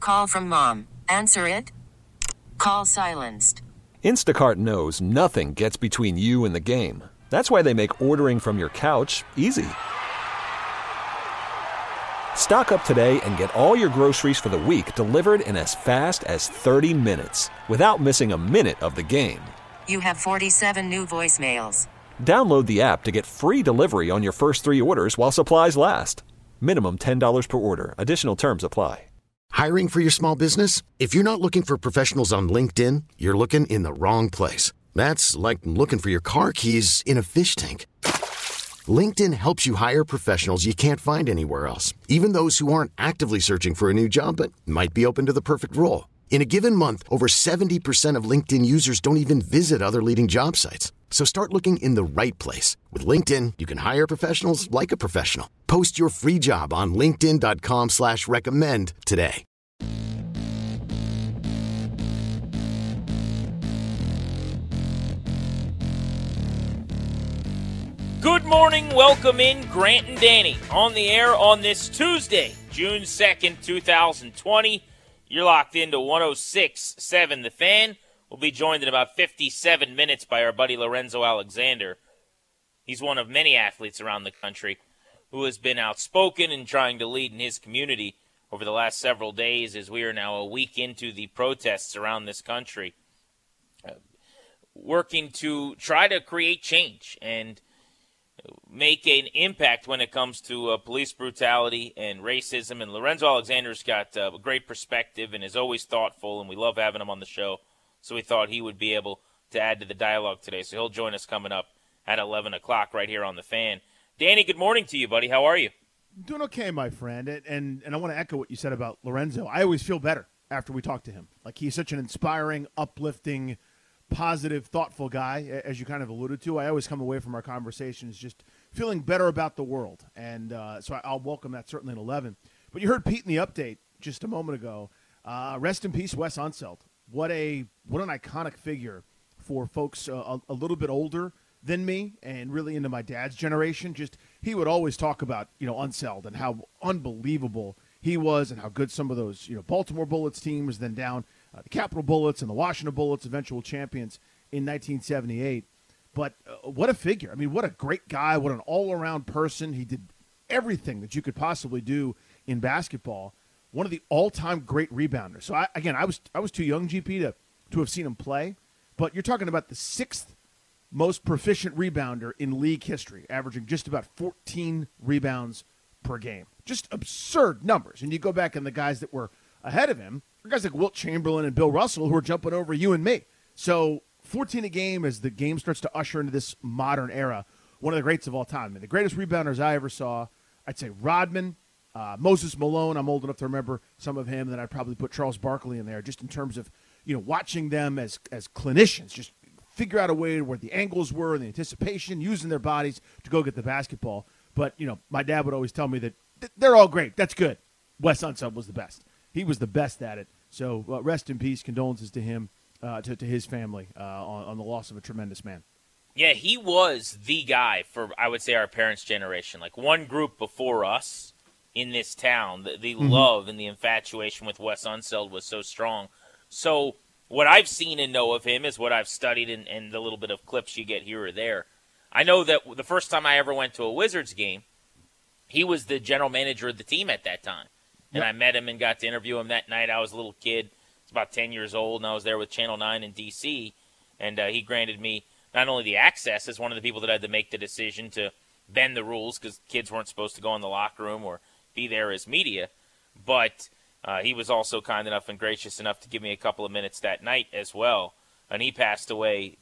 Call from mom. Answer it. Call silenced. Instacart knows nothing gets between you and the game. That's why they make ordering from your couch easy. Stock up today and get all your groceries for the week delivered in as fast as 30 minutes without missing a minute of the game. You have 47 new voicemails. Download the app to get free delivery on your first 3 orders while supplies last. Minimum $10 per order. Additional terms apply. Hiring for your small business? If you're not looking for professionals on LinkedIn, you're looking in the wrong place. That's like looking for your car keys in a fish tank. LinkedIn helps you hire professionals you can't find anywhere else, even those who aren't actively searching for a new job but might be open to the perfect role. In a given month, over 70% of LinkedIn users don't even visit other leading job sites. So start looking in the right place. With LinkedIn, you can hire professionals like a professional. Post your free job on linkedin.com/recommend today. Good morning, welcome in Grant and Danny on the air on this Tuesday, June 2nd, 2020. You're locked into 106.7 The Fan. We'll be joined in about 57 minutes by our buddy Lorenzo Alexander. He's one of many athletes around the country who has been outspoken and trying to lead in his community over the last several days as we are now a week into the protests around this country, working to try to create change and make an impact when it comes to police brutality and racism. And Lorenzo Alexander's got a great perspective and is always thoughtful, and we love having him on the show. So we thought he would be able to add to the dialogue today. So he'll join us coming up at 11 o'clock right here on The Fan. Danny, good morning to you, buddy. How are you? Doing okay, my friend. And I want to echo what you said about Lorenzo. I always feel better after we talk to him. Like, he's such an inspiring, uplifting, positive, thoughtful guy, as you kind of alluded to. I always come away from our conversations just feeling better about the world. And so I'll welcome that certainly at 11. But you heard Pete in the update just a moment ago. Rest in peace, Wes Unseld. What an iconic figure for folks a little bit older than me and really into my dad's generation. Just, he would always talk about, Unseld and how unbelievable he was and how good some of those, Baltimore Bullets teams, then down the Capitol Bullets and the Washington Bullets, eventual champions in 1978. But what a figure. I mean, what a great guy. What an all-around person. He did everything that you could possibly do in basketball. One of the all-time great rebounders. So, I was too young, GP, to have seen him play. But you're talking about the 6th most proficient rebounder in league history, averaging just about 14 rebounds per game. Just absurd numbers. And you go back and the guys that were ahead of him, guys like Wilt Chamberlain and Bill Russell, who are jumping over you and me. So 14 a game as the game starts to usher into this modern era, one of the greats of all time. And the greatest rebounders I ever saw, I'd say Rodman, Moses Malone. I'm old enough to remember some of him. And then I'd probably put Charles Barkley in there, just in terms of, watching them as clinicians, just figure out a way where the angles were and the anticipation, using their bodies to go get the basketball. But, my dad would always tell me that they're all great. That's good. Wes Unseld was the best. He was the best at it. So rest in peace. Condolences to him, to his family on the loss of a tremendous man. Yeah, he was the guy for, I would say, our parents' generation. Like, one group before us in this town, the love and the infatuation with Wes Unseld was so strong. So what I've seen and know of him is what I've studied and the little bit of clips you get here or there. I know that the first time I ever went to a Wizards game, he was the general manager of the team at that time. And I met him and got to interview him that night. I was a little kid. I was about 10 years old, and I was there with Channel 9 in D.C., and he granted me not only the access as one of the people that had to make the decision to bend the rules because kids weren't supposed to go in the locker room or be there as media, but he was also kind enough and gracious enough to give me a couple of minutes that night as well. And he passed away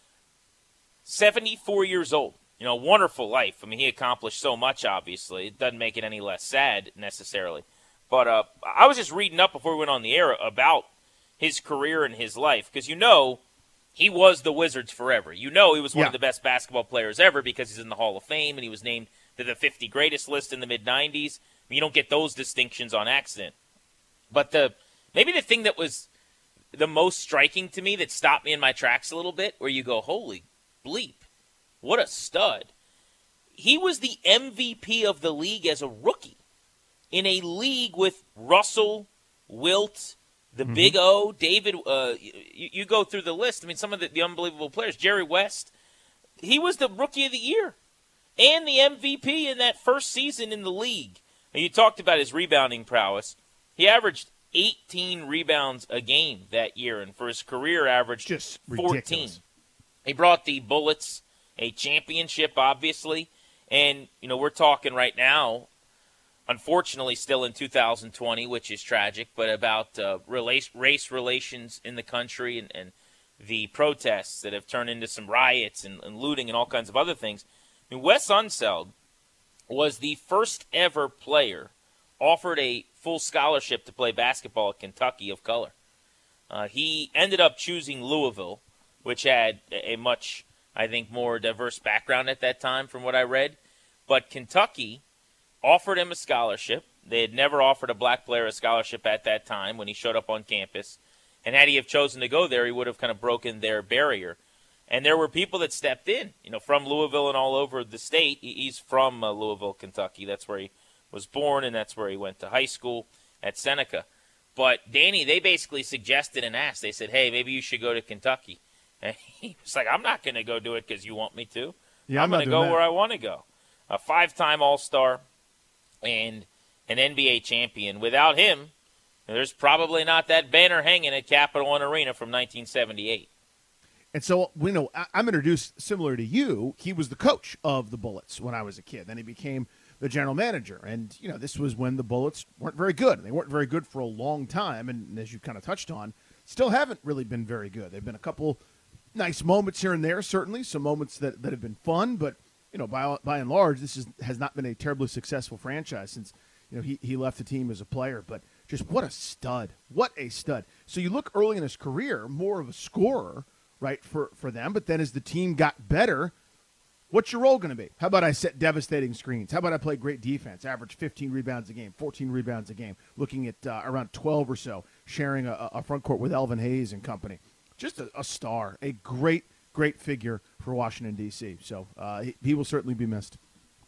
74 years old. Wonderful life. I mean, he accomplished so much, obviously. It doesn't make it any less sad, necessarily. But I was just reading up before we went on the air about his career and his life, because he was the Wizards forever. He was one of the best basketball players ever because he's in the Hall of Fame, and he was named to the 50 greatest list in the mid-'90s. You don't get those distinctions on accident. But maybe the thing that was the most striking to me that stopped me in my tracks a little bit, where you go, holy bleep, what a stud. He was the MVP of the league as a rookie in a league with Russell, Wilt, the Big O, David. You go through the list. I mean, some of the unbelievable players. Jerry West, he was the Rookie of the Year and the MVP in that first season in the league. And you talked about his rebounding prowess. He averaged 18 rebounds a game that year, and for his career averaged just 14. Ridiculous. He brought the Bullets a championship, obviously, and we're talking right now, unfortunately still in 2020, which is tragic, but about race relations in the country and the protests that have turned into some riots and looting and all kinds of other things. I mean, Wes Unseld was the first ever player offered a full scholarship to play basketball at Kentucky of color. He ended up choosing Louisville, which had a much, I think, more diverse background at that time from what I read. But Kentucky offered him a scholarship. They had never offered a black player a scholarship at that time when he showed up on campus. And had he have chosen to go there, he would have kind of broken their barrier. And there were people that stepped in, from Louisville and all over the state. He's from Louisville, Kentucky. That's where he was born, and that's where he went to high school at Seneca. But, Danny, they basically suggested and asked. They said, hey, maybe you should go to Kentucky. And he was like, I'm not going to go do it because you want me to. Yeah, I'm going to go where I want to go. A 5-time All-Star and an NBA champion. Without him, there's probably not that banner hanging at Capital One Arena from 1978. And so, I'm introduced similar to you. He was the coach of the Bullets when I was a kid. Then he became the general manager. And, this was when the Bullets weren't very good. They weren't very good for a long time. And as you kind of touched on, still haven't really been very good. They've been a couple nice moments here and there, certainly. Some moments that have been fun. But, by and large, this has not been a terribly successful franchise since, he left the team as a player. But just what a stud. What a stud. So you look early in his career, more of a scorer, right, for them. But then as the team got better, what's your role going to be? How about I set devastating screens? How about I play great defense, average 15 rebounds a game, 14 rebounds a game, looking at around 12 or so, sharing a front court with Elvin Hayes and company. Just a star, a great, great figure for Washington, D.C. So he will certainly be missed.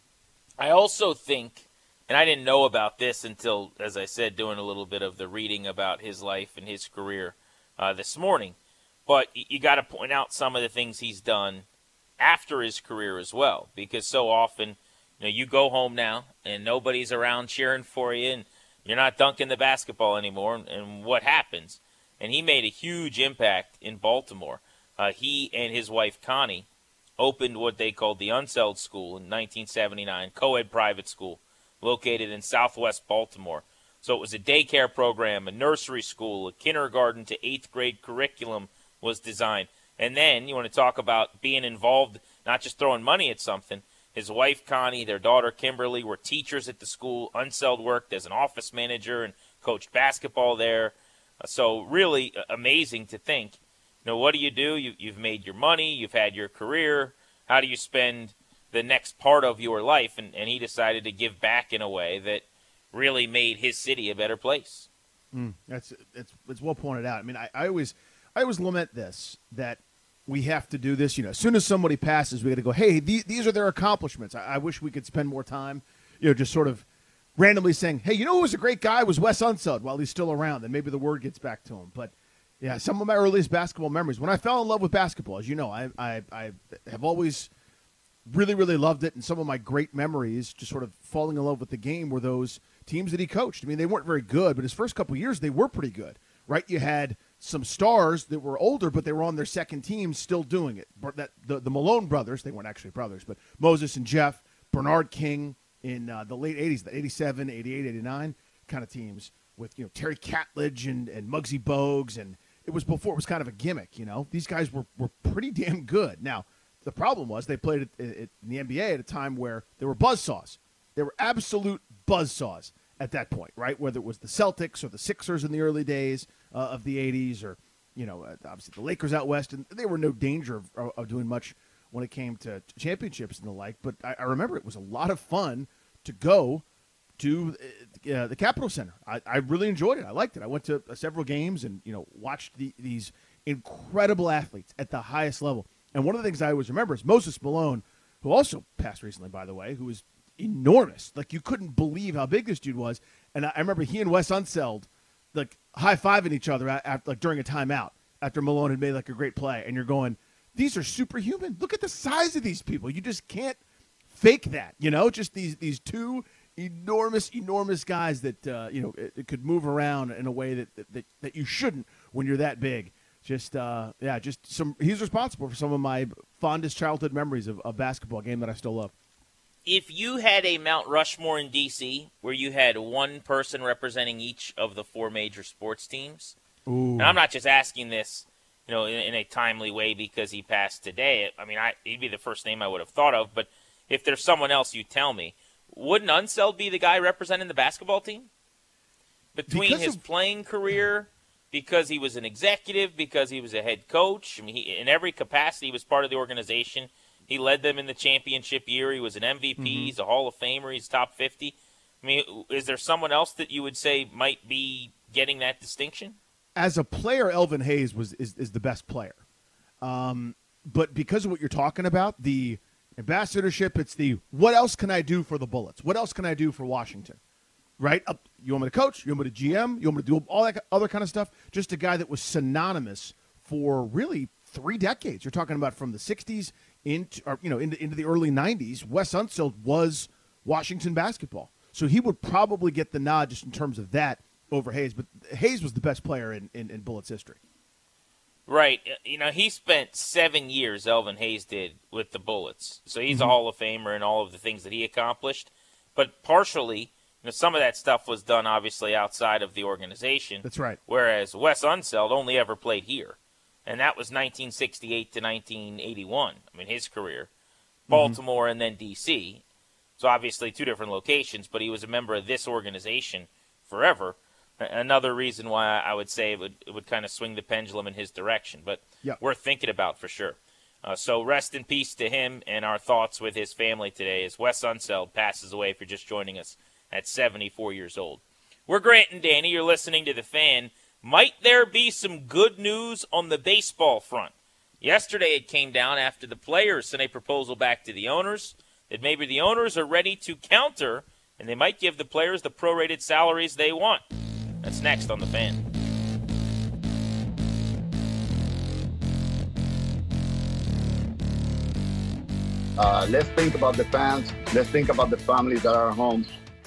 I also think, and I didn't know about this until, as I said, doing a little bit of the reading about his life and his career this morning, but you got to point out some of the things he's done after his career as well, because so often, you go home now and nobody's around cheering for you, and you're not dunking the basketball anymore, and what happens? And he made a huge impact in Baltimore. He and his wife Connie opened what they called the Unseld School in 1979, co-ed private school located in southwest Baltimore. So it was a daycare program, a nursery school, a kindergarten to 8th grade curriculum was designed. And then you want to talk about being involved, not just throwing money at something. His wife, Connie, their daughter, Kimberly, were teachers at the school. Unseld worked as an office manager and coached basketball there. So really amazing to think. What do? You've made your money. You've had your career. How do you spend the next part of your life? And he decided to give back in a way that really made his city a better place. It's well pointed out. I mean, I always lament this, that we have to do this. As soon as somebody passes, we got to go, hey, these are their accomplishments. I wish we could spend more time, just sort of randomly saying, hey, who was a great guy was Wes Unseld while he's still around, and maybe the word gets back to him. But, yeah, some of my earliest basketball memories, when I fell in love with basketball, as you know, I have always really, really loved it, and some of my great memories, just sort of falling in love with the game, were those teams that he coached. I mean, they weren't very good, but his first couple of years, they were pretty good, right? You had some stars that were older, but they were on their second team still doing it. The Malone brothers, they weren't actually brothers, but Moses and Jeff, Bernard King in the late 80s, the 87, 88, 89 kind of teams with, Terry Catledge and Muggsy Bogues, and it was before it was kind of a gimmick, These guys were pretty damn good. Now, the problem was they played in the NBA at a time where there were buzzsaws. They were absolute buzzsaws at that point, right? Whether it was the Celtics or the Sixers in the early days of the 80s, or, obviously the Lakers out west, and they were no danger of doing much when it came to championships and the like. But I remember it was a lot of fun to go to the Capitol Center. I really enjoyed it. I liked it. I went to several games and, watched these incredible athletes at the highest level. And one of the things I always remember is Moses Malone, who also passed recently, by the way, who was enormous. Like, you couldn't believe how big this dude was. And I remember he and Wes Unseld like high-fiving each other like during a timeout after Malone had made like a great play, and you're going, these are superhuman. Look at the size of these people. You just can't fake that, just these two enormous guys that it could move around in a way that you shouldn't when you're that big. He's responsible for some of my fondest childhood memories of a basketball game that I still love. If you had a Mount Rushmore in D.C. where you had one person representing each of the four major sports teams, and I'm not just asking this, in a timely way because he passed today. I mean, he'd be the first name I would have thought of, but if there's someone else, you tell me. Wouldn't Unseld be the guy representing the basketball team? Between his playing career, because he was an executive, because he was a head coach, I mean, in every capacity, he was part of the organization. He led them in the championship year. He was an MVP. Mm-hmm. He's a Hall of Famer. He's top 50. I mean, is there someone else that you would say might be getting that distinction? As a player, Elvin Hayes is the best player. But because of what you're talking about, the ambassadorship, it's the what else can I do for the Bullets? What else can I do for Washington? Right? You want me to coach? You want me to GM? You want me to do all that other kind of stuff? Just a guy that was synonymous for really 3 decades. You're talking about from the 60s into the early 90s. Wes Unseld was Washington basketball. So he would probably get the nod just in terms of that over Hayes. But Hayes was the best player in Bullets history. Right. He spent 7 years, Elvin Hayes did, with the Bullets. So he's a Hall of Famer in all of the things that he accomplished. But partially, some of that stuff was done, obviously, outside of the organization. That's right. Whereas Wes Unseld only ever played here. And that was 1968 to 1981, his career. Baltimore and then D.C. So obviously 2 different locations, but he was a member of this organization forever. Another reason why I would say it would kind of swing the pendulum in his direction, but worth thinking about for sure. So rest in peace to him, and our thoughts with his family today as Wes Unseld passes away, if you're just joining us, at 74 years old. We're Grant and Danny. You're listening to The Fan. Might there be some good news on the baseball front? Yesterday it came down after the players sent a proposal back to the owners that maybe the owners are ready to counter, and they might give the players the prorated salaries they want. That's next on The Fan. Let's think about the fans. Let's think about the families that are home.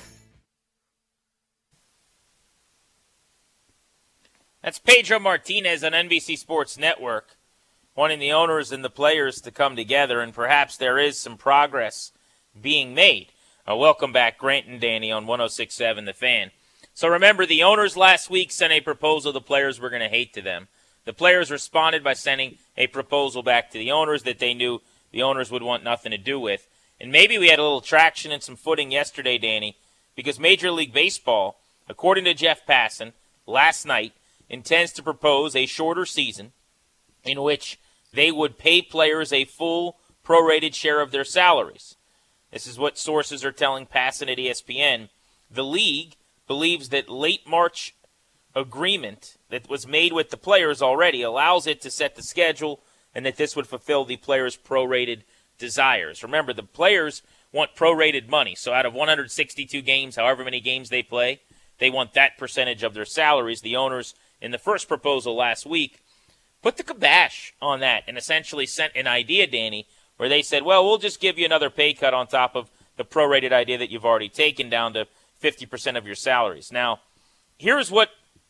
That's Pedro Martinez on NBC Sports Network, wanting the owners and the players to come together, and perhaps there is some progress being made. Welcome back, Grant and Danny on 106.7 The Fan. So remember, the owners last week sent a proposal the players were going to hate to them. The players responded by sending a proposal back to the owners that they knew the owners would want nothing to do with. And maybe we had a little traction and some footing yesterday, Danny, because Major League Baseball, according to Jeff Passan, last night, intends to propose a shorter season in which they would pay players a full prorated share of their salaries. This is what sources are telling Passan at ESPN. The league believes that late March agreement that was made with the players already allows it to set the schedule, and that this would fulfill the players' prorated desires. Remember, the players want prorated money. So out of 162 games, however many games they play, they want that percentage of their salaries. The owners, in the first proposal last week, put the kibosh on that and essentially sent an idea, Danny, where they said, well, we'll just give you another pay cut on top of the prorated idea that you've already taken down to 50% of your salaries. Now, here's what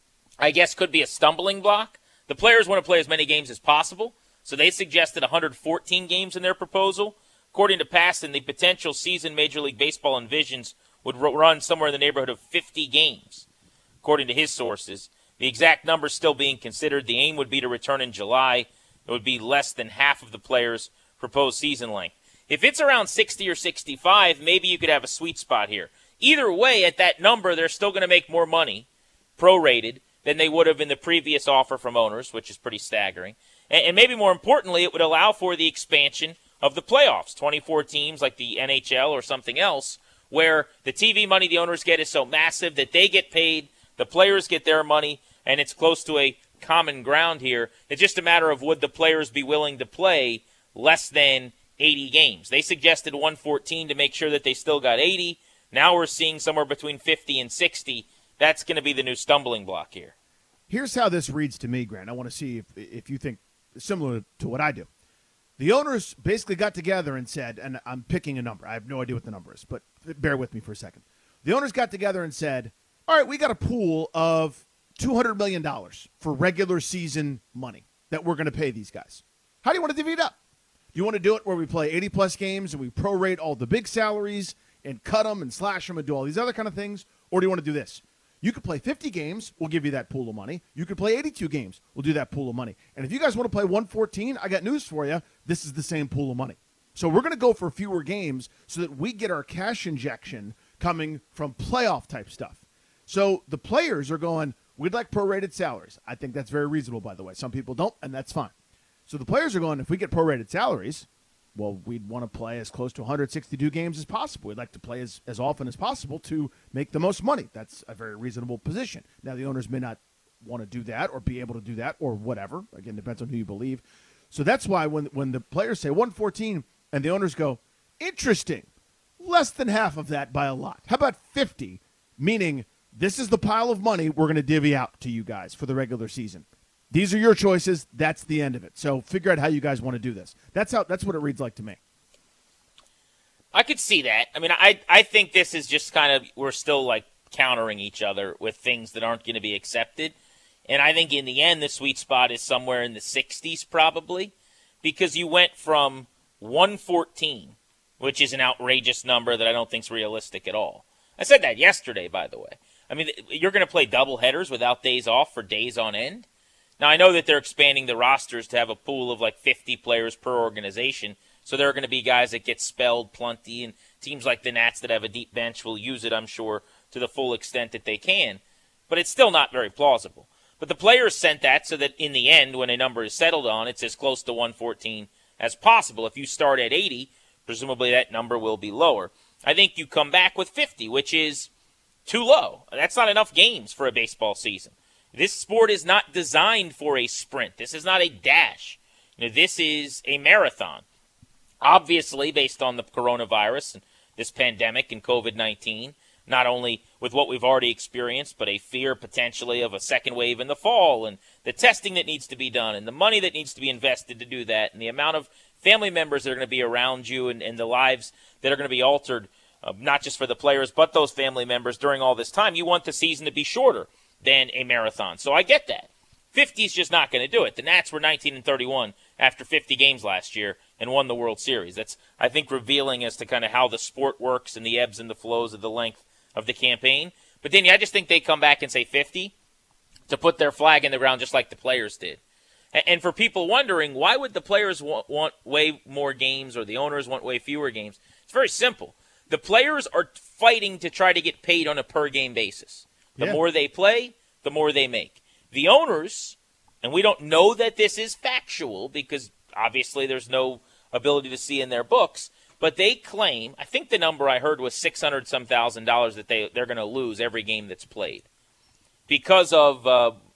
I guess could be a stumbling block. The players want to play as many games as possible, so they suggested 114 games in their proposal. According to Passan, the potential season Major League Baseball envisions would run somewhere in the neighborhood of 50 games, according to his sources. The exact number still being considered. The aim would be to return in July. It would be less than half of the players' proposed season length. If it's around 60 or 65, maybe you could have a sweet spot here. Either way, at that number, they're still going to make more money, prorated, than they would have in the previous offer from owners, which is pretty staggering. And maybe more importantly, it would allow for the expansion of the playoffs, 24 teams like the NHL or something else, where the TV money the owners get is so massive that they get paid, the players get their money, and it's close to a common ground here. It's just a matter of would the players be willing to play less than 80 games. They suggested 114 to make sure that they still got 80. Now we're seeing somewhere between 50 and 60 that's going to be the new stumbling block here. Here's how this reads to me, Grant. I want to see if you think similar to what I do. The owners basically got together and said, and I'm picking a number. I have no idea what the number is, but bear with me for a second. The owners got together and said, all right, we got a pool of $200 million for regular season money that we're going to pay these guys. How do you want to divvy it up? Do you want to do it where we play 80-plus games and we prorate all the big salaries and cut them and slash them and do all these other kind of things? Or do you want to do this? You could play 50 games, we'll give you that pool of money. You could play 82 games, we'll do that pool of money. And if you guys want to play 114, I got news for you. This is the same pool of money. So we're going to go for fewer games so that we get our cash injection coming from playoff-type stuff. So the players are going, we'd like prorated salaries. I think that's very reasonable, by the way. Some people don't, and that's fine. So the players are going, if we get prorated salaries, well, we'd want to play as close to 162 games as possible. We'd like to play as often as possible to make the most money. That's a very reasonable position. Now, the owners may not want to do that or be able to do that or whatever. Again, depends on who you believe. So that's why when the players say 114 and the owners go, interesting, less than half of that by a lot. How about 50, meaning this is the pile of money we're going to divvy out to you guys for the regular season. These are your choices. That's the end of it. So figure out how you guys want to do this. That's what it reads like to me. I could see that. I mean, I think this is just kind of, we're still like countering each other with things that aren't going to be accepted. And I think in the end, the sweet spot is somewhere in the 60s probably, because you went from 114, which is an outrageous number that I don't think is realistic at all. I said that yesterday, by the way. I mean, you're going to play double headers without days off for days on end. Now, I know that they're expanding the rosters to have a pool of like 50 players per organization, so there are going to be guys that get spelled plenty, and teams like the Nats that have a deep bench will use it, I'm sure, to the full extent that they can. But it's still not very plausible. But the players sent that so that in the end, when a number is settled on, it's as close to 114 as possible. If you start at 80, presumably that number will be lower. I think you come back with 50, which is too low. That's not enough games for a baseball season. This sport is not designed for a sprint. This is not a dash. This is a marathon. Obviously, based on the coronavirus and this pandemic and COVID-19, not only with what we've already experienced, but a fear potentially of a second wave in the fall and the testing that needs to be done and the money that needs to be invested to do that and the amount of family members that are going to be around you and the lives that are going to be altered, not just for the players, but those family members during all this time. You want the season to be shorter than a marathon. So I get that. 50 is just not going to do it. The Nats were 19-31 after 50 games last year and won the World Series. That's, I think, revealing as to kind of how the sport works and the ebbs and the flows of the length of the campaign. But then I just think they come back and say 50 to put their flag in the ground just like the players did. And for people wondering, why would the players want way more games or the owners want way fewer games? It's very simple. The players are fighting to try to get paid on a per-game basis. The more they play, the more they make. The owners, and we don't know that this is factual because obviously there's no ability to see in their books, but they claim, I think the number I heard was $600,000 that they're going to lose every game that's played because of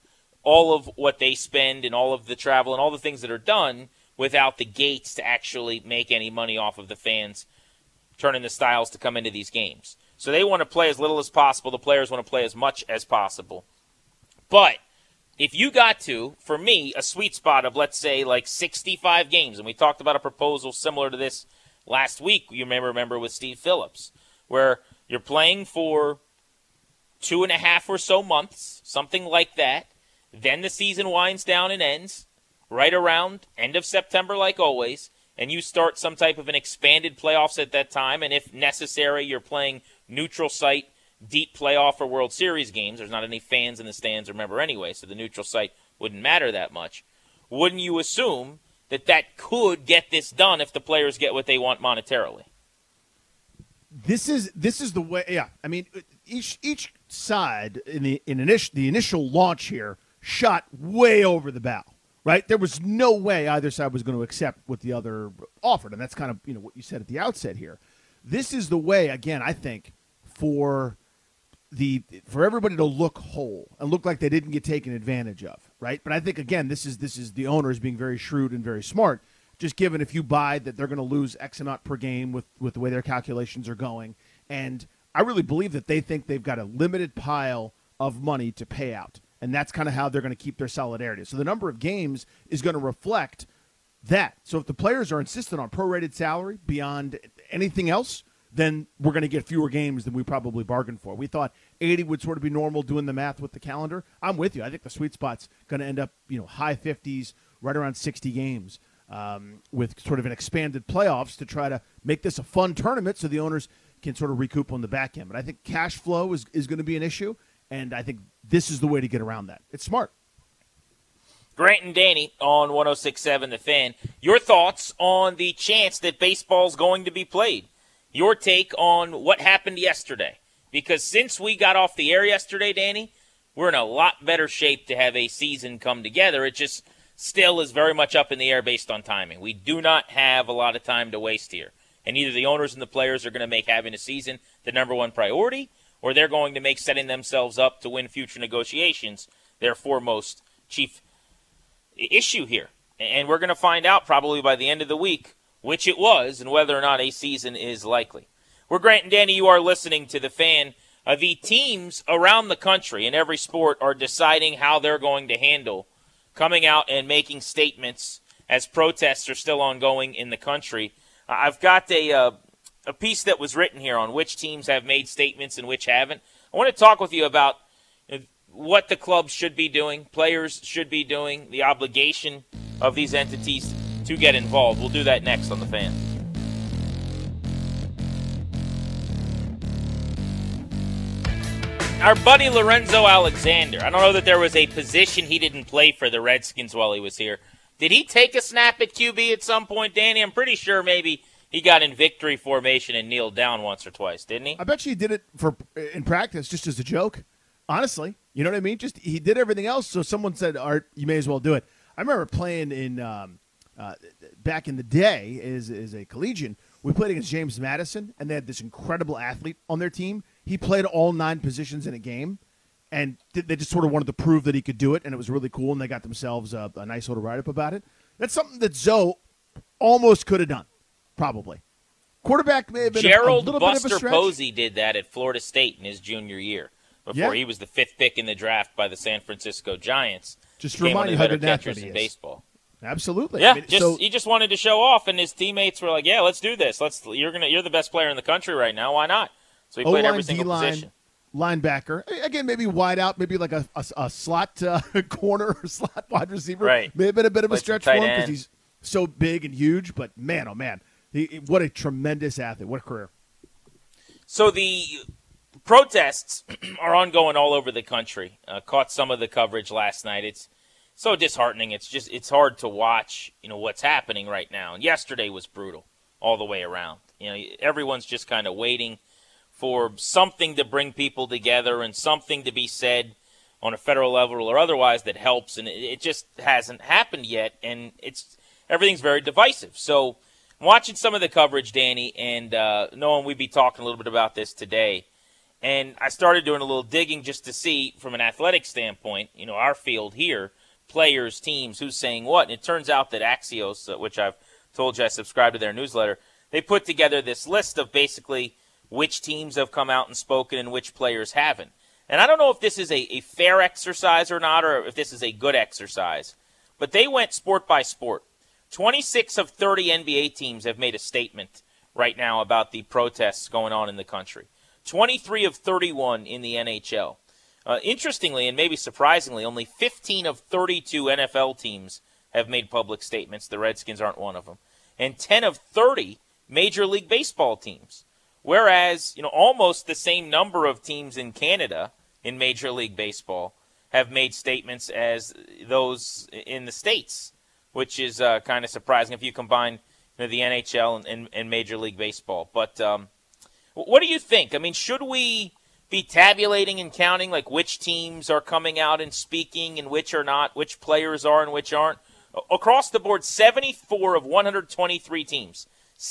all of what they spend and all of the travel and all the things that are done without the gates to actually make any money off of the fans turning the styles to come into these games. So they want to play as little as possible. The players want to play as much as possible. But if you got to, for me, a sweet spot of, let's say, like 65 games, and we talked about a proposal similar to this last week, you may remember with Steve Phillips, where you're playing for 2.5 or so months, something like that. Then the season winds down and ends right around end of September like always, and you start some type of an expanded playoffs at that time, and if necessary, you're playing neutral site, deep playoff or World Series games. There's not any fans in the stands, remember, anyway, so the neutral site wouldn't matter that much. Wouldn't you assume that could get this done if the players get what they want monetarily? This is the way. Yeah, I mean, each side in the initial launch here shot way over the bow. Right, there was no way either side was going to accept what the other offered, and that's kind of what you said at the outset here. This is the way, again, I think, for everybody to look whole and look like they didn't get taken advantage of, right? But I think, again, this is the owners being very shrewd and very smart, just given if you buy that they're going to lose X amount per game with the way their calculations are going. And I really believe that they think they've got a limited pile of money to pay out. And that's kind of how they're going to keep their solidarity. So the number of games is going to reflect that. So if the players are insistent on prorated salary beyond anything else, then we're going to get fewer games than we probably bargained for. We thought 80 would sort of be normal doing the math with the calendar. I'm with you. I think the sweet spot's going to end up, high 50s, right around 60 games, with sort of an expanded playoffs to try to make this a fun tournament so the owners can sort of recoup on the back end. But I think cash flow is going to be an issue, and I think this is the way to get around that. It's smart. Grant and Danny on 106.7 The Fan. Your thoughts on the chance that baseball's going to be played? Your take on what happened yesterday? Because since we got off the air yesterday, Danny, we're in a lot better shape to have a season come together. It just still is very much up in the air based on timing. We do not have a lot of time to waste here. And either the owners and the players are going to make having a season the number one priority, or they're going to make setting themselves up to win future negotiations their foremost chief issue here. And we're going to find out probably by the end of the week which it was and whether or not a season is likely. We're Grant and Danny. You are listening to The Fan. The teams around the country in every sport are deciding how they're going to handle coming out and making statements as protests are still ongoing in the country. I've got a piece that was written here on which teams have made statements and which haven't. I want to talk with you about what the clubs should be doing, players should be doing, the obligation of these entities to get involved. We'll do that next on The Fan. Our buddy Lorenzo Alexander, I don't know that there was a position he didn't play for the Redskins while he was here. Did he take a snap at QB at some point, Danny? I'm pretty sure maybe he got in victory formation and kneeled down once or twice, didn't he? I bet you he did it in practice just as a joke, honestly. You know what I mean? Just he did everything else, so someone said, Art, you may as well do it. I remember playing in back in the day as a collegian. We played against James Madison, and they had this incredible athlete on their team. He played all 9 positions in a game, and they just sort of wanted to prove that he could do it, and it was really cool, and they got themselves a nice little write-up about it. That's something that Zoe almost could have done, probably. Quarterback may have been Gerald a little Buster bit of a stretch. Posey did that at Florida State in his junior year before he was the 5th pick in the draft by the San Francisco Giants. Just to remind you how good an athlete he in is. Baseball. Absolutely. Yeah, I mean, he just wanted to show off, and his teammates were like, "Yeah, let's do this. You're the best player in the country right now. Why not?" So he played every single position. Linebacker, again, maybe wide out, maybe like a slot corner or slot wide receiver. Right. May have been a bit of a stretch for him end. because he's so big and huge. But man, oh man, what a tremendous athlete! What a career! So the protests are ongoing all over the country. Caught some of the coverage last night. It's so disheartening. It's hard to watch, what's happening right now. And yesterday was brutal all the way around. Everyone's just kind of waiting for something to bring people together and something to be said on a federal level or otherwise that helps, and it just hasn't happened yet, and everything's very divisive. So I'm watching some of the coverage, Danny, and knowing we'd be talking a little bit about this today, and I started doing a little digging just to see from an athletic standpoint, our field here, players, teams, who's saying what, and it turns out that Axios, which I've told you I subscribe to their newsletter, they put together this list of basically which teams have come out and spoken and which players haven't. And I don't know if this is a fair exercise or not, or if this is a good exercise, but they went sport by sport. 26 of 30 NBA teams have made a statement right now about the protests going on in the country. 23 of 31 in the NHL. Interestingly, and maybe surprisingly, only 15 of 32 NFL teams have made public statements. The Redskins aren't one of them. And 10 of 30 Major League Baseball teams. Whereas, almost the same number of teams in Canada in Major League Baseball have made statements as those in the States, which is kind of surprising if you combine the NHL and Major League Baseball. But what do you think? I mean, should we be tabulating and counting like which teams are coming out and speaking and which are not, which players are and which aren't? Across the board, 74 of 123 teams,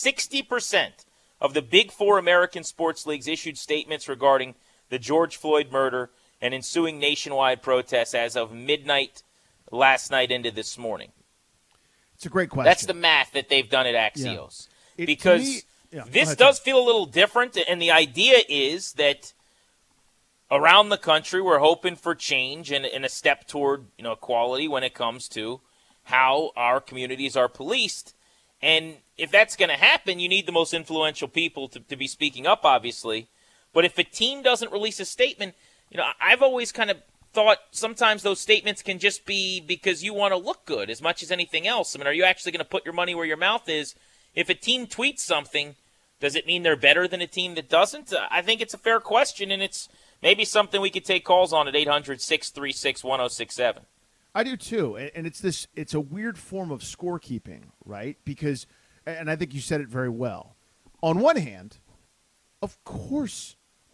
60% of the Big Four American sports leagues issued statements regarding the George Floyd murder and ensuing nationwide protests as of midnight last night into this morning. It's a great question. That's the math that they've done at Axios. Yeah. Because this does feel a little different, and the idea is that around the country, we're hoping for change and a step toward equality when it comes to how our communities are policed. And if that's going to happen, you need the most influential people to be speaking up, obviously. But if a team doesn't release a statement, I've always kind of thought sometimes those statements can just be because you want to look good as much as anything else. I mean, are you actually going to put your money where your mouth is? If a team tweets something, does it mean they're better than a team that doesn't? I think it's a fair question, and it's maybe something we could take calls on at 800-636-1067. I do too, and it's a weird form of scorekeeping, right? Because, and I think you said it very well. On one hand, of course,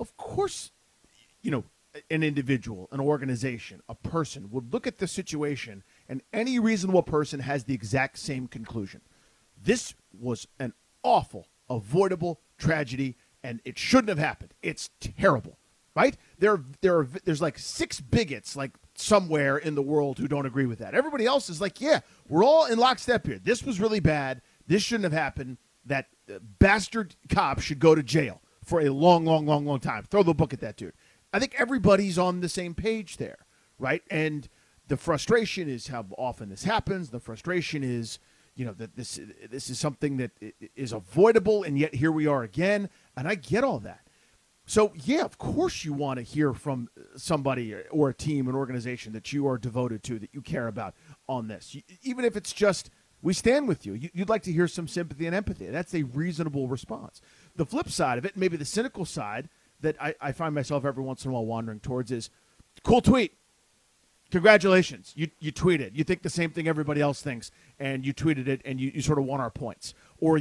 an individual, an organization, a person would look at the situation, and any reasonable person has the exact same conclusion. This was an awful, avoidable tragedy, and it shouldn't have happened. It's terrible, right? There's like 6 bigots, like somewhere in the world who don't agree with that. Everybody else is like, yeah, we're all in lockstep here. This was really bad. This shouldn't have happened. That bastard cop should go to jail for a long, long, long, long time. Throw the book at that dude. I think everybody's on the same page there, right? And the frustration is how often this happens. The frustration is, that this is something that is avoidable, and yet here we are again. And I get all that. So, yeah, of course you want to hear from somebody or a team, an organization that you are devoted to, that you care about on this. Even if it's just, we stand with you. You'd like to hear some sympathy and empathy. That's a reasonable response. The flip side of it, maybe the cynical side that I find myself every once in a while wandering towards is, cool tweet. Congratulations. You tweeted. You think the same thing everybody else thinks, and you tweeted it, and you sort of won our points. Or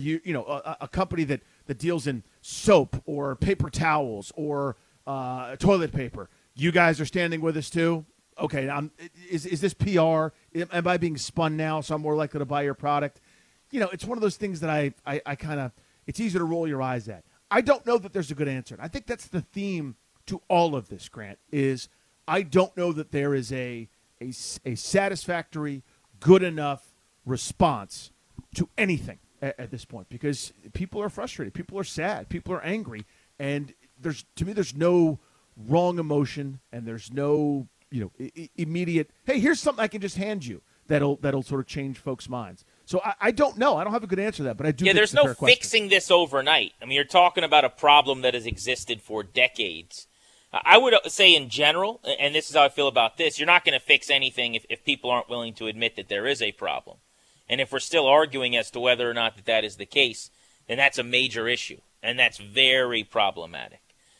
a company that deals in soap or paper towels or toilet paper. You guys are standing with us too? Okay, is this PR? Am I being spun now, so I'm more likely to buy your product? It's one of those things that I kind of, it's easy to roll your eyes at. I don't know that there's a good answer. And I think that's the theme to all of this, Grant, is I don't know that there is a satisfactory, good enough response to anything at this point, because people are frustrated, people are sad, people are angry, and there's no wrong emotion, and there's no immediate, hey, here's something I can just hand you that'll sort of change folks' minds. So I don't know. I don't have a good answer to that, but I do. Yeah, think there's it's a no fair question. fixing this overnight. I mean, you're talking about a problem that has existed for decades. I would say in general, and this is how I feel about this, you're not going to fix anything if people aren't willing to admit that there is a problem. And if we're still arguing as to whether or not that is the case, then that's a major issue, and that's very problematic.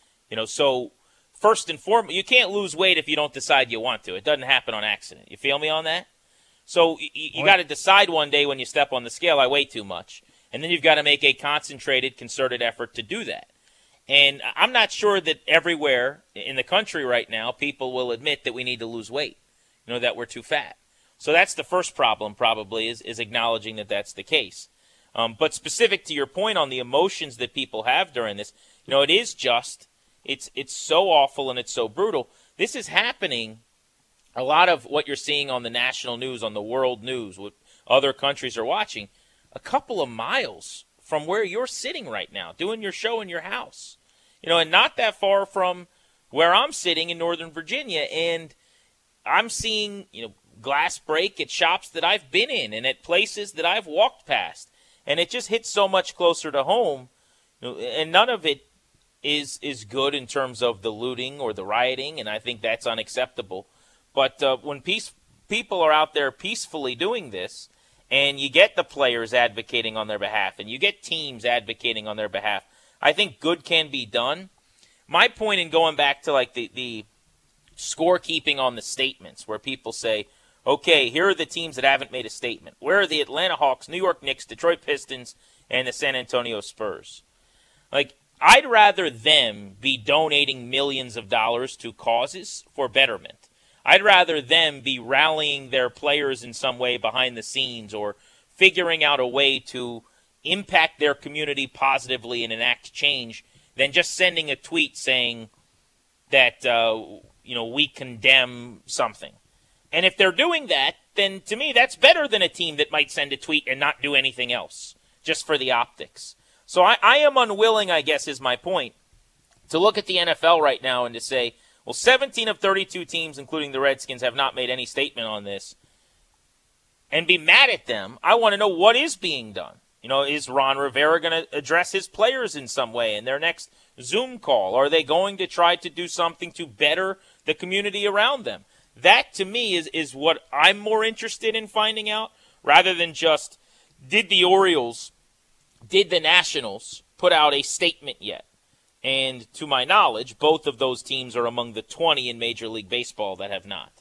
So first and foremost, you can't lose weight if you don't decide you want to. It doesn't happen on accident. You feel me on that? So you got to decide one day when you step on the scale, I weigh too much. And then you've got to make a concentrated, concerted effort to do that. And I'm not sure that everywhere in the country right now people will admit that we need to lose weight, that we're too fat. So that's the first problem probably is acknowledging that that's the case. But specific to your point on the emotions that people have during this, it is just, it's so awful and it's so brutal. This is happening. A lot of what you're seeing on the national news, on the world news, what other countries are watching, a couple of miles from where you're sitting right now, doing your show in your house. And not that far from where I'm sitting in Northern Virginia. And I'm seeing, glass break at shops that I've been in and at places that I've walked past. And it just hits so much closer to home. And none of it is good in terms of the looting or the rioting, and I think that's unacceptable. But when people are out there peacefully doing this, and you get the players advocating on their behalf, and you get teams advocating on their behalf, I think good can be done. My point in going back to like the scorekeeping on the statements, where people say, okay, here are the teams that haven't made a statement. Where are the Atlanta Hawks, New York Knicks, Detroit Pistons, and the San Antonio Spurs? Like, I'd rather them be donating millions of dollars to causes for betterment. I'd rather them be rallying their players in some way behind the scenes or figuring out a way to impact their community positively and enact change than just sending a tweet saying that, we condemn something. And if they're doing that, then to me that's better than a team that might send a tweet and not do anything else, just for the optics. So I am unwilling, I guess is my point, to look at the NFL right now and to say, Well, 17 of 32 teams, including the Redskins, have not made any statement on this. And be mad at them, I want to know what is being done. Is Ron Rivera going to address his players in some way in their next Zoom call? Are they going to try to do something to better the community around them? That, to me, is what I'm more interested in finding out, rather than just, did the Nationals put out a statement yet? And to my knowledge, both of those teams are among the 20 in Major League Baseball that have not.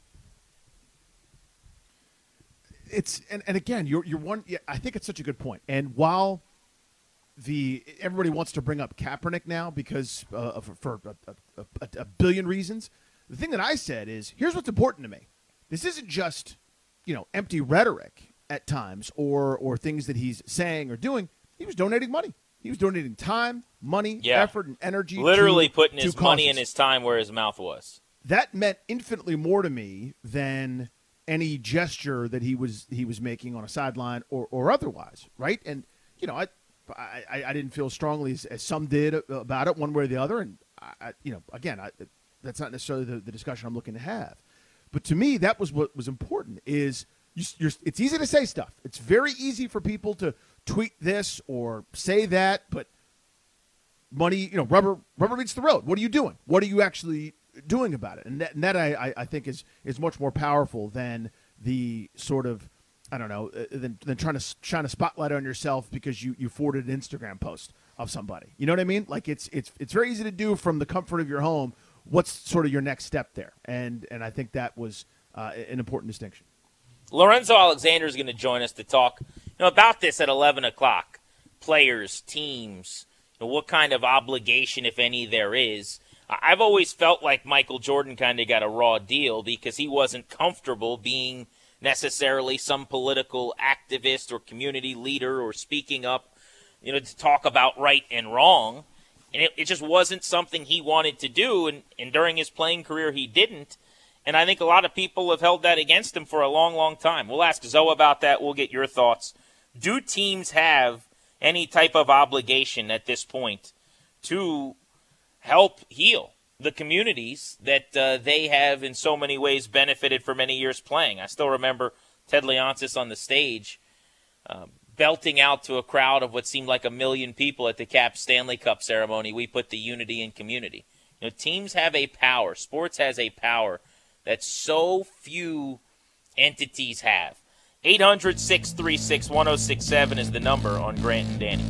And again, you're one. Yeah, I think it's such a good point. And while everybody wants to bring up Kaepernick now because for a billion reasons, the thing that I said is, here's what's important to me. This isn't just empty rhetoric at times or things that he's saying or doing. He was donating money. He was donating time, money, effort, and energy. Literally putting his causes. Money and his time where his mouth was. That meant infinitely more to me than any gesture that he was making on a sideline or otherwise, right? And I didn't feel strongly as some did about it one way or the other. And that's not necessarily the discussion I'm looking to have. But to me, that was what was important. Is it's easy to say stuff. It's very easy for people to tweet this or say that, but money, rubber meets the road. What are you doing? What are you actually doing about it? And that I think is much more powerful than the sort of, I don't know, than trying to shine a spotlight on yourself because you forwarded an Instagram post of somebody. You know what I mean? Like it's very easy to do from the comfort of your home. What's sort of your next step there? And I think that was an important distinction. Lorenzo Alexander is going to join us to talk about this at 11 o'clock. Players, teams, what kind of obligation, if any, there is. I've always felt like Michael Jordan kind of got a raw deal because he wasn't comfortable being necessarily some political activist or community leader or speaking up, to talk about right and wrong. And it just wasn't something he wanted to do. And during his playing career, he didn't. And I think a lot of people have held that against him for a long, long time. We'll ask Zoe about that. We'll get your thoughts. Do teams have any type of obligation at this point to help heal the communities that they have in so many ways benefited for many years playing? I still remember Ted Leonsis on the stage belting out to a crowd of what seemed like 1 million people at the Cap Stanley Cup ceremony, "We put the unity in community." Teams have a power. Sports has a power that so few entities have. 800-636-1067 is the number on Grant and Danny.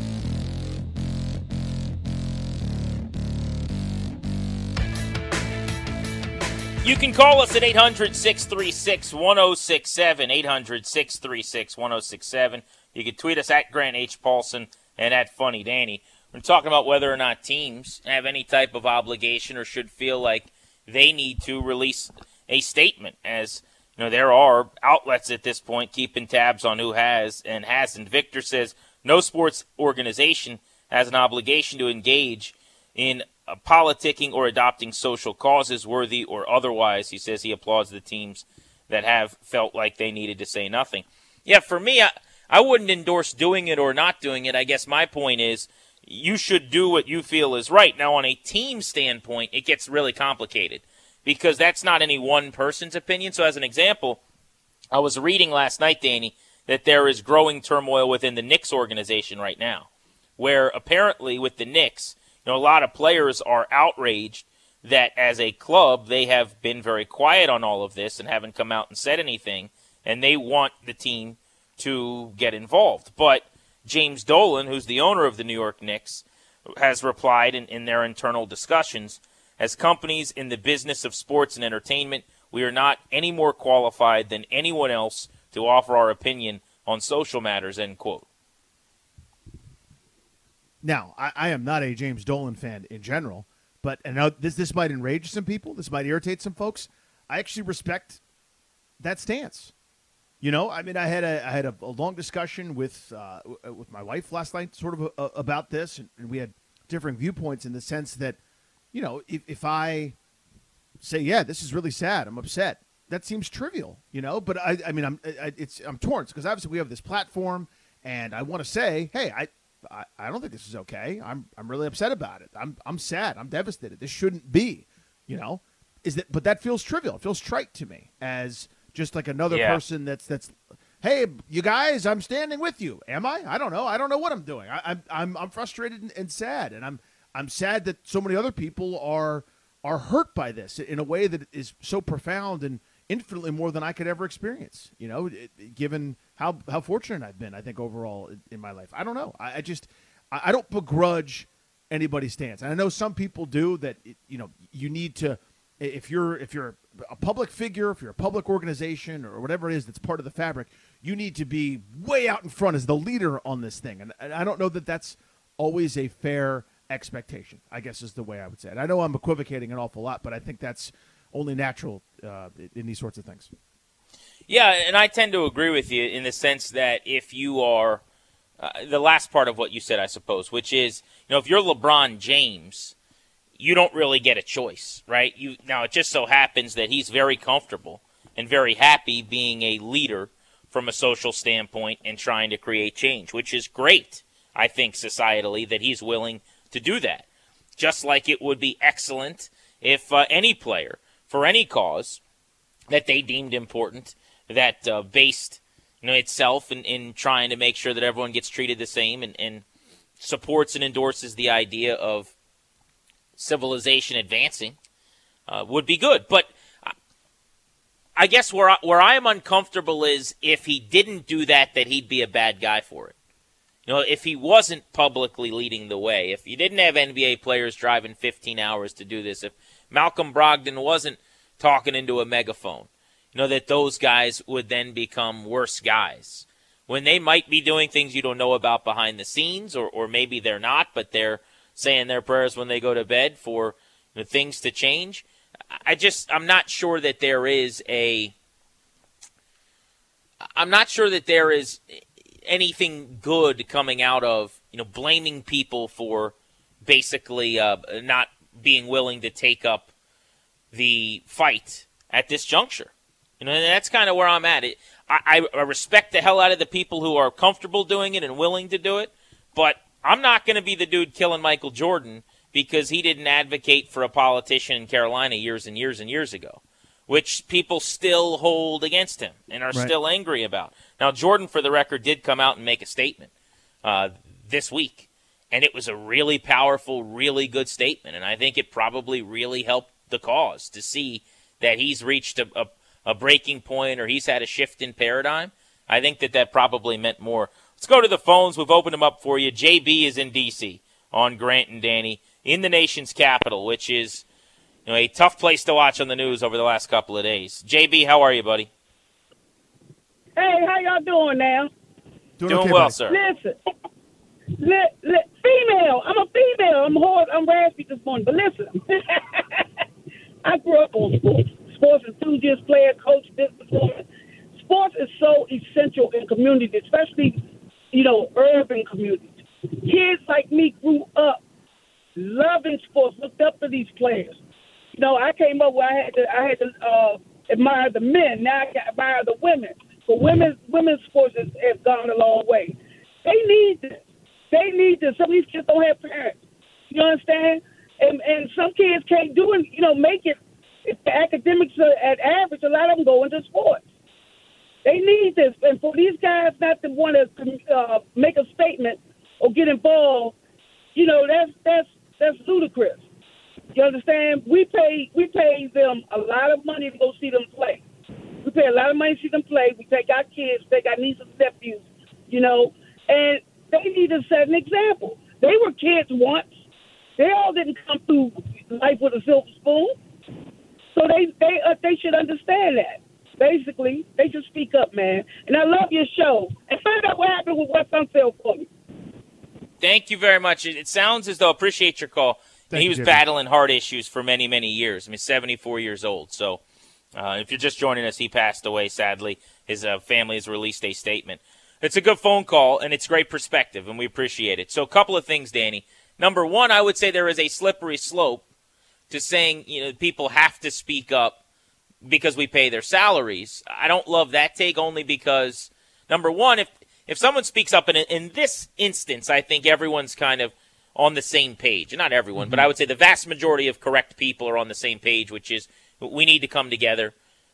You can call us at 800-636-1067, 800-636-1067. You can tweet us at Grant H. Paulson and at Funny Danny. We're talking about whether or not teams have any type of obligation or should feel like they need to release a statement. As there are outlets at this point keeping tabs on who has and hasn't. Victor says no sports organization has an obligation to engage in politicking or adopting social causes, worthy or otherwise. He says he applauds the teams that have felt like they needed to say nothing. Yeah, for me, I wouldn't endorse doing it or not doing it. I guess my point is you should do what you feel is right. Now, on a team standpoint, it gets really complicated because that's not any one person's opinion. So as an example, I was reading last night, Danny, that there is growing turmoil within the Knicks organization right now, where apparently with the Knicks, a lot of players are outraged that as a club they have been very quiet on all of this and haven't come out and said anything, and they want the team to get involved. But James Dolan, who's the owner of the New York Knicks, has replied in their internal discussions, as companies in the business of sports and entertainment, we are not any more qualified than anyone else to offer our opinion on social matters, end quote. Now, I am not a James Dolan fan in general, but and this might enrage some people. This might irritate some folks. I actually respect that stance. I mean, I had a long discussion with my wife last night, sort of about this, and we had differing viewpoints in the sense that, if I say, yeah, this is really sad, I'm upset, that seems trivial, But I'm torn because obviously we have this platform, and I want to say, hey, I don't think this is okay. I'm really upset about it. I'm sad. I'm devastated. This shouldn't be. But that feels trivial. It feels trite to me as just like another person that's, hey, you guys, I'm standing with you. Am I? I don't know. I don't know what I'm doing. I'm frustrated and sad, and I'm sad that so many other people are hurt by this in a way that is so profound and infinitely more than I could ever experience. Given how fortunate I've been, I think overall in my life. I don't know. I don't begrudge anybody's stance, and I know some people do. That you need to, if you're a public figure, if you're a public organization or whatever it is that's part of the fabric, you need to be way out in front as the leader on this thing. And I don't know that that's always a fair expectation, I guess is the way I would say it. I know I'm equivocating an awful lot, but I think that's only natural in these sorts of things. Yeah, and I tend to agree with you in the sense that if you are the last part of what you said, I suppose, which is, if you're LeBron James, you don't really get a choice, right? Now, it just so happens that he's very comfortable and very happy being a leader from a social standpoint and trying to create change, which is great, I think, societally, that he's willing to do that. Just like it would be excellent if any player, for any cause that they deemed important, that based itself in trying to make sure that everyone gets treated the same and supports and endorses the idea of civilization advancing, would be good. But I guess where I am uncomfortable is if he didn't do that he'd be a bad guy for it. If he wasn't publicly leading the way, if you didn't have NBA players driving 15 hours to do this, if Malcolm Brogdon wasn't talking into a megaphone, that those guys would then become worse guys. When they might be doing things you don't know about behind the scenes, or maybe they're not, but they're saying their prayers when they go to bed for things to change. I'm not sure that there is anything good coming out of blaming people for basically not being willing to take up the fight at this juncture. And that's kind of where I'm at. I respect the hell out of the people who are comfortable doing it and willing to do it, but I'm not going to be the dude killing Michael Jordan because he didn't advocate for a politician in Carolina years and years and years ago, which people still hold against him and are still angry about. Now, Jordan, for the record, did come out and make a statement this week, and it was a really powerful, really good statement, and I think it probably really helped the cause to see that he's reached a breaking point or he's had a shift in paradigm. I think that probably meant more. Let's go to the phones. We've opened them up for you. JB is in D.C. on Grant and Danny in the nation's capital, which is a tough place to watch on the news over the last couple of days. JB, how are you, buddy? Hey, how y'all doing now? Doing okay, well, buddy. sir. Listen, female. I'm a female. I'm raspy this morning, but listen. I grew up on sports. Sports enthusiast, player, coach, businesswoman. Sports is so essential in communities, especially, urban communities. Kids like me grew up loving sports, looked up to these players. I came up where I had to admire the men. Now I can admire the women. But women's sports has gone a long way. They need this. Some of these kids don't have parents. You understand? And some kids can't do it, make it. If the academics are at average, a lot of them go into sports. They need this. And for these guys not to want to make a statement or get involved, that's ludicrous. You understand? We pay them a lot of money to go see them play. We pay a lot of money to see them play. We take our kids, take our nieces and nephews, and they need to set an example. They were kids once. They all didn't come through life with a silver spoon. So they should understand that. Basically, they should speak up, man. And I love your show. And find out what happened with Wes Unseld for me. Thank you very much. It sounds as though, appreciate your call. He was battling heart issues for many, many years. 74 years old. So if you're just joining us, he passed away, sadly. His family has released a statement. It's a good phone call, and it's great perspective, and we appreciate it. So a couple of things, Danny. Number one, I would say there is a slippery slope to saying, people have to speak up because we pay their salaries. I don't love that take only because, number one, if someone speaks up, and in this instance, I think everyone's kind of on the same page. Not everyone, but I would say the vast majority of correct people are on the same page, which is we need to come together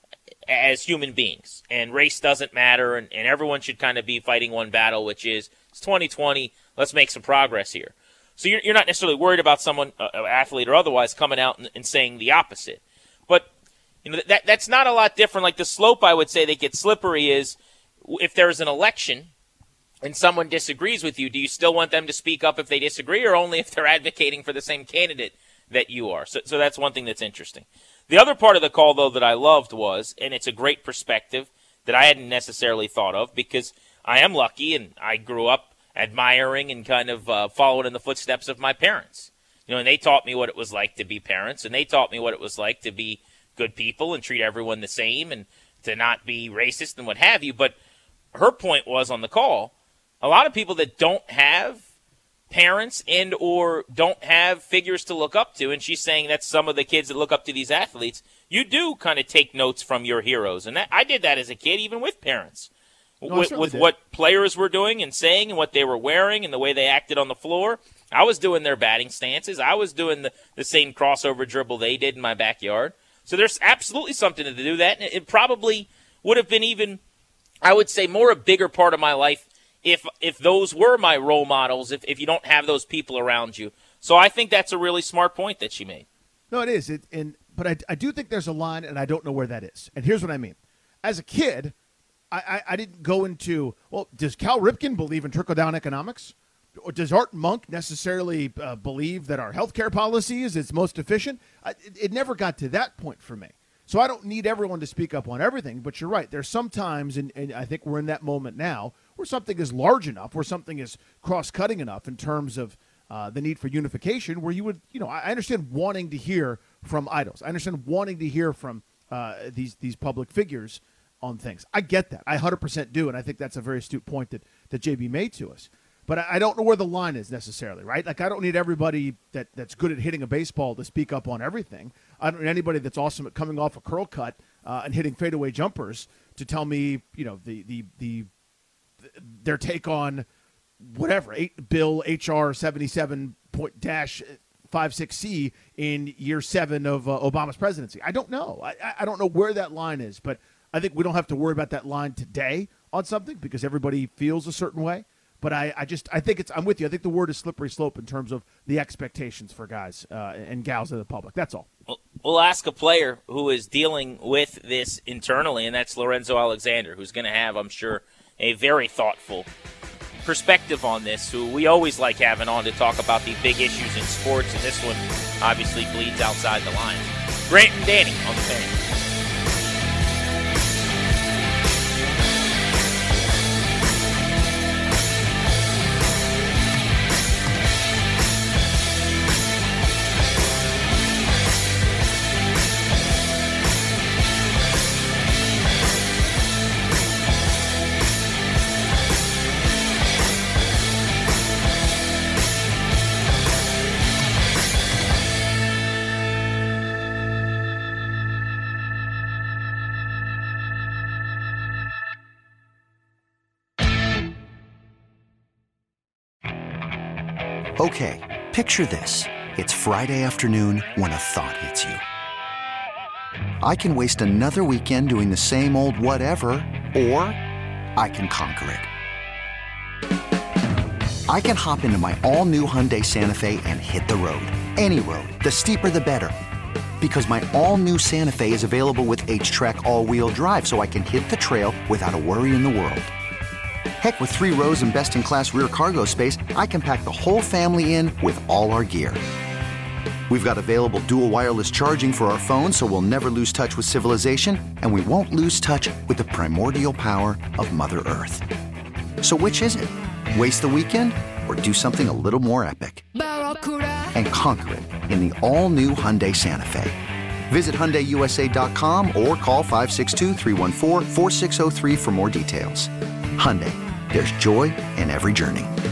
as human beings. And race doesn't matter, and everyone should kind of be fighting one battle, which is it's 2020, let's make some progress here. So you're not necessarily worried about someone, athlete or otherwise, coming out and saying the opposite. But that's not a lot different. Like the slope, I would say, that gets slippery is if there's an election and someone disagrees with you, do you still want them to speak up if they disagree, or only if they're advocating for the same candidate that you are? So that's one thing that's interesting. The other part of the call, though, that I loved was, and it's a great perspective that I hadn't necessarily thought of, because I am lucky and I grew up admiring and kind of following in the footsteps of my parents. And they taught me what it was like to be parents, and they taught me what it was like to be good people and treat everyone the same and to not be racist and what have you. But her point was on the call, a lot of people that don't have parents and or don't have figures to look up to, and she's saying that's some of the kids that look up to these athletes, you do kind of take notes from your heroes. And I did that as a kid, even with parents. With what players were doing and saying and what they were wearing and the way they acted on the floor. I was doing their batting stances. I was doing the same crossover dribble they did in my backyard. So there's absolutely something to do that. And it probably would have been even, I would say, more a bigger part of my life if those were my role models, if you don't have those people around you. So I think that's a really smart point that she made. No, it is. But I do think there's a line, and I don't know where that is. And here's what I mean. As a kid, I didn't go into, well, does Cal Ripken believe in trickle-down economics? Or does Art Monk necessarily believe that our healthcare policy is its most efficient? It never got to that point for me. So I don't need everyone to speak up on everything, but you're right. There's some times, and I think we're in that moment now, where something is large enough, where something is cross-cutting enough in terms of the need for unification, where you would, I understand wanting to hear from idols. I understand wanting to hear from these public figures on things. I get that. I 100% do, and I think that's a very astute point that JB made to us. But I don't know where the line is necessarily, right? Like, I don't need everybody that's good at hitting a baseball to speak up on everything. I don't need anybody that's awesome at coming off a curl cut and hitting fadeaway jumpers to tell me, their take on whatever, Bill HR 77.-56C in year 7 of Obama's presidency. I don't know. I don't know where that line is, but I think we don't have to worry about that line today on something because everybody feels a certain way. But I think I'm with you. I think the word is slippery slope in terms of the expectations for guys and gals of the public. That's all. We'll ask a player who is dealing with this internally, and that's Lorenzo Alexander, who's going to have, I'm sure, a very thoughtful perspective on this, who we always like having on to talk about the big issues in sports, and this one obviously bleeds outside the lines. Grant and Danny on the Fan. Okay, picture this. It's Friday afternoon when a thought hits you. I can waste another weekend doing the same old whatever, or I can conquer it. I can hop into my all-new Hyundai Santa Fe and hit the road. Any road. The steeper, the better. Because my all-new Santa Fe is available with H-Track all-wheel drive, so I can hit the trail without a worry in the world. Heck, with 3 rows and best-in-class rear cargo space, I can pack the whole family in with all our gear. We've got available dual wireless charging for our phones, so we'll never lose touch with civilization, and we won't lose touch with the primordial power of Mother Earth. So which is it? Waste the weekend or do something a little more epic? And conquer it in the all-new Hyundai Santa Fe. Visit HyundaiUSA.com or call 562-314-4603 for more details. Hyundai. There's joy in every journey.